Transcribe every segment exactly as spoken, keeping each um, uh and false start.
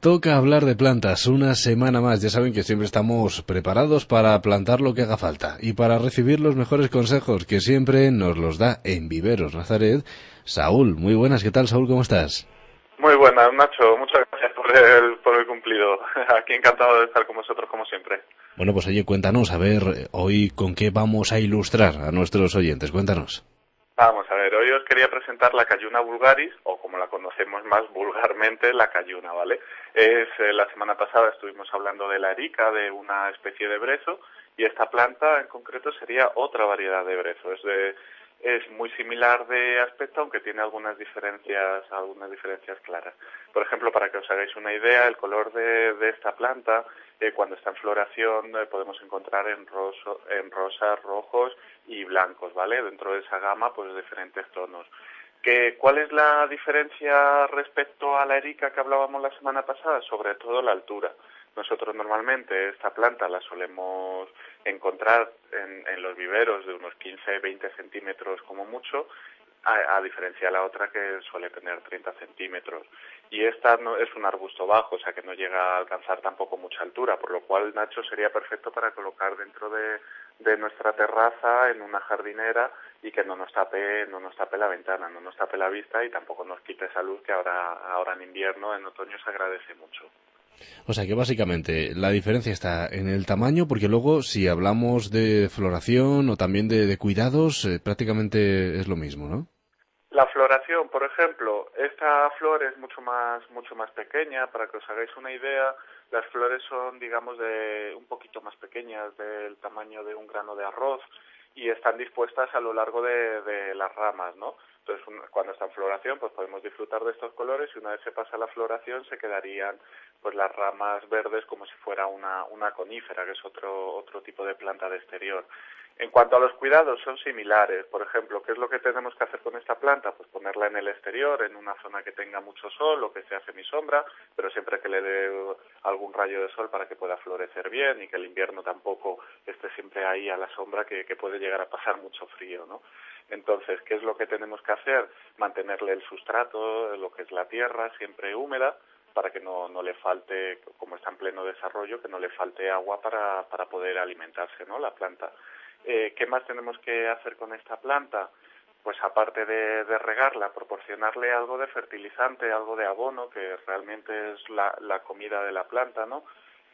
Toca hablar de plantas una semana más. Ya saben que siempre estamos preparados para plantar lo que haga falta y para recibir los mejores consejos que siempre nos los da en Viveros Nazaret Saúl. Muy buenas, ¿qué tal, Saúl? ¿Cómo estás? Muy buenas, Nacho. Muchas gracias por el, por el cumplido. Aquí encantado de estar con vosotros como siempre. Bueno, pues oye, cuéntanos, a ver, hoy con qué vamos a ilustrar a nuestros oyentes. Cuéntanos. Vamos a ver, hoy os quería presentar la Calluna vulgaris, o como la conocemos más vulgarmente, la calluna, ¿vale? Es eh, la semana pasada estuvimos hablando de la erica, de una especie de brezo, y esta planta en concreto sería otra variedad de brezo. Es de, es muy similar de aspecto, aunque tiene algunas diferencias, algunas diferencias claras. Por ejemplo, para que os hagáis una idea, el color de, de esta planta, eh, cuando está en floración, eh, podemos encontrar en, roso, en rosas, rojos y blancos, ¿vale? Dentro de esa gama, pues diferentes tonos. ¿Que, ¿Cuál es la diferencia respecto a la erica que hablábamos la semana pasada? Sobre todo la altura. Nosotros normalmente esta planta la solemos encontrar en, en los viveros de unos quince a veinte centímetros como mucho, a, a diferencia de la otra que suele tener treinta centímetros. Y esta no es un arbusto bajo, o sea que no llega a alcanzar tampoco mucha altura, por lo cual, Nacho, sería perfecto para colocar dentro de, de nuestra terraza, en una jardinera, y que no nos tape, no nos tape la ventana, no nos tape la vista y tampoco nos quite esa luz que ahora, ahora en invierno, en otoño, se agradece mucho. O sea que básicamente la diferencia está en el tamaño, porque luego si hablamos de floración o también de, de cuidados, eh, prácticamente es lo mismo, ¿no? La floración, por ejemplo, esta flor es mucho más mucho más pequeña. Para que os hagáis una idea, las flores son, digamos, de un poquito más pequeñas, del tamaño de un grano de arroz, y están dispuestas a lo largo de, de las ramas, ¿no? Entonces, un, cuando está en floración, pues podemos disfrutar de estos colores, y una vez se pasa la floración se quedarían pues las ramas verdes como si fuera una, una conífera, que es otro otro tipo de planta de exterior. En cuanto a los cuidados, son similares. Por ejemplo, ¿qué es lo que tenemos que hacer con esta planta? Pues ponerla en el exterior, en una zona que tenga mucho sol o que sea semisombra, pero siempre que le dé algún rayo de sol para que pueda florecer bien y que el invierno tampoco esté siempre ahí a la sombra, que, que puede llegar a pasar mucho frío, ¿no? Entonces, ¿qué es lo que tenemos que hacer? Mantenerle el sustrato, lo que es la tierra, siempre húmeda, para que no, no le falte, como está en pleno desarrollo, que no le falte agua para, para poder alimentarse, ¿no?, la planta. Eh, ¿Qué más tenemos que hacer con esta planta? Pues aparte de, de regarla, proporcionarle algo de fertilizante, algo de abono, que realmente es la, la comida de la planta, ¿no?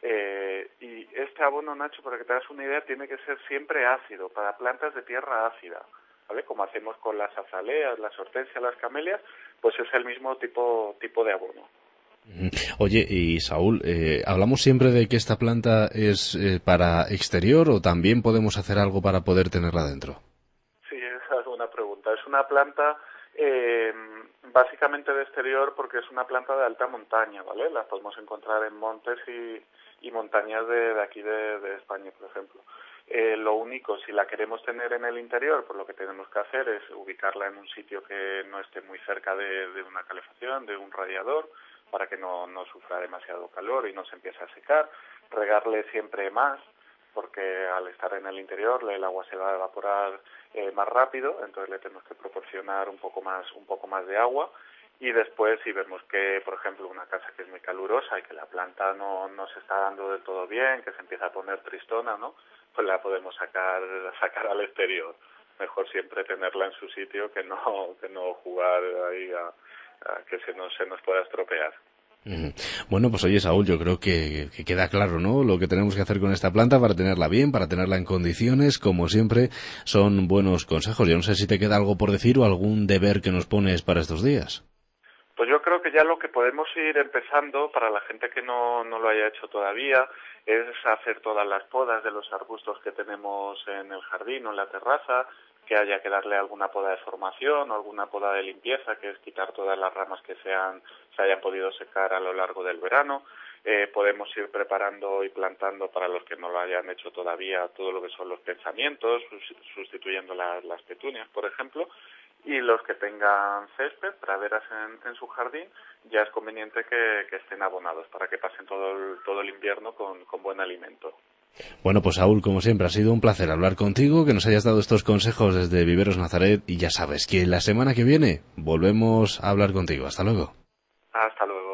Eh, y este abono, Nacho, para que te hagas una idea, tiene que ser siempre ácido, para plantas de tierra ácida, ¿vale? Como hacemos con las azaleas, las hortensias, las camelias, pues es el mismo tipo, tipo de abono. Oye, y Saúl, eh, ¿hablamos siempre de que esta planta es eh, para exterior o también podemos hacer algo para poder tenerla dentro? Sí, esa es una pregunta. Es una planta eh, básicamente de exterior porque es una planta de alta montaña, ¿vale? La podemos encontrar en montes y, y montañas de, de aquí de, de España, por ejemplo. Eh, lo único, si la queremos tener en el interior, pues lo que tenemos que hacer es ubicarla en un sitio que no esté muy cerca de, de una calefacción, de un radiador, para que no, no sufra demasiado calor y no se empiece a secar. Regarle siempre más, porque al estar en el interior el agua se va a evaporar eh, más rápido, entonces le tenemos que proporcionar un poco más un poco más de agua. Y después, si vemos que, por ejemplo, una casa que es muy calurosa y que la planta no, no se está dando del todo bien, que se empieza a poner tristona, ¿no?, pues la podemos sacar sacar al exterior. Mejor siempre tenerla en su sitio que no que no jugar ahí a, a que se nos se nos pueda estropear. Bueno, pues oye, Saúl, yo creo que, que queda claro, ¿no?, lo que tenemos que hacer con esta planta para tenerla bien, para tenerla en condiciones. Como siempre, son buenos consejos. Yo no sé si te queda algo por decir o algún deber que nos pones para estos días. Pues yo creo que ya lo que podemos ir empezando, para la gente que no, no lo haya hecho todavía, es hacer todas las podas de los arbustos que tenemos en el jardín o en la terraza, que haya que darle alguna poda de formación o alguna poda de limpieza, que es quitar todas las ramas que sean, se hayan podido secar a lo largo del verano. Eh, podemos ir preparando y plantando, para los que no lo hayan hecho todavía, todo lo que son los pensamientos, sustituyendo las, las petunias, por ejemplo. Y los que tengan césped, praderas en, en su jardín, ya es conveniente que, que estén abonados para que pasen todo el, todo el invierno con, con buen alimento. Bueno, pues Saúl, como siempre, ha sido un placer hablar contigo, que nos hayas dado estos consejos desde Viveros Nazaret, y ya sabes que la semana que viene volvemos a hablar contigo. Hasta luego. Hasta luego.